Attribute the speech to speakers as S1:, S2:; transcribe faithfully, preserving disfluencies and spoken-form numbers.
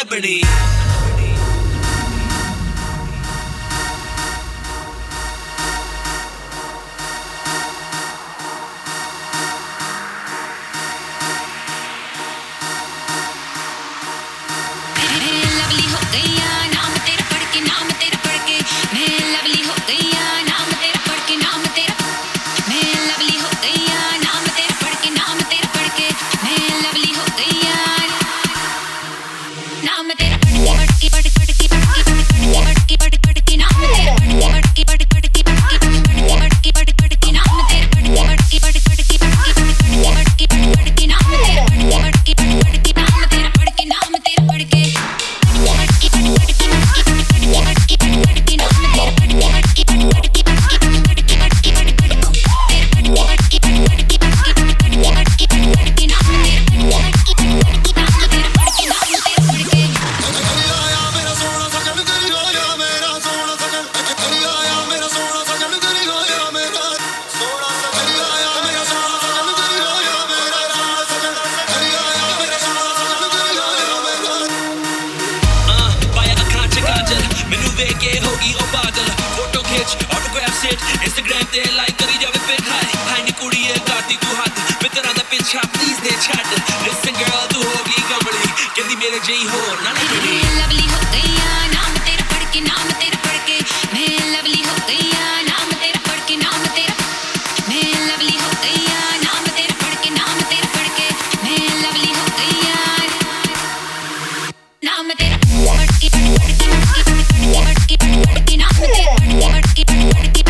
S1: ਲੱਭਣੀ Instagram ਤੇ like ਕਰੀ ਜਾਵੇ ਫਿਰ ਹਾਈ ਹਾਈ ਨੀ ਕੁੜੀਏ ਕਰਦੀ ਤੂੰ ਹੱਦ ਮਿੱਤਰਾਂ ਦਾ ਪਿੱਛਾ ਪਲੀਜ਼ ਦੇ ਛੱਡ ਲਿਸਨ ਗਰਲ ਤੂੰ ਹੋ ਗਈ ਕਮਲੀ ਕਹਿੰਦੀ ਮੇਰੇ ਜਿਹੀ ਹੋਰ ਨਾ ਲੱਭਣੀ ਲਵਲੀ ਹੋ ਗਈ ਆ ਨਾਮ ਤੇਰਾ ਪੜ ਕੇ ਨਾਮ ਤੇਰਾ ਪੜ ਕੇ ਮੈਂ ਲਵਲੀ ਹੋ ਗਈ ਆ ਨਾਮ ਤੇਰਾ ਪੜ ਕੇ ਨਾਮ ਤੇਰਾ ਮੈਂ ਲਵਲੀ ਹੋ ਗਈ ਆ ਨਾਮ ਤੇਰਾ ਪੜ ਕੇ ਨਾਮ ਤੇਰਾ ਪੜ ਕੇ ਮੈਂ ਲਵਲੀ ਹੋ ਗਈ ਆ ਨਾਮ ਤੇਰਾ ਪੜ ਕੇ ਪੜ ਕੇ ਪੜ ਕੇ ਪੜ ਕੇ ਨਾਮ ਤੇਰਾ ਪੜ ਕੇ ਪੜ ਕੇ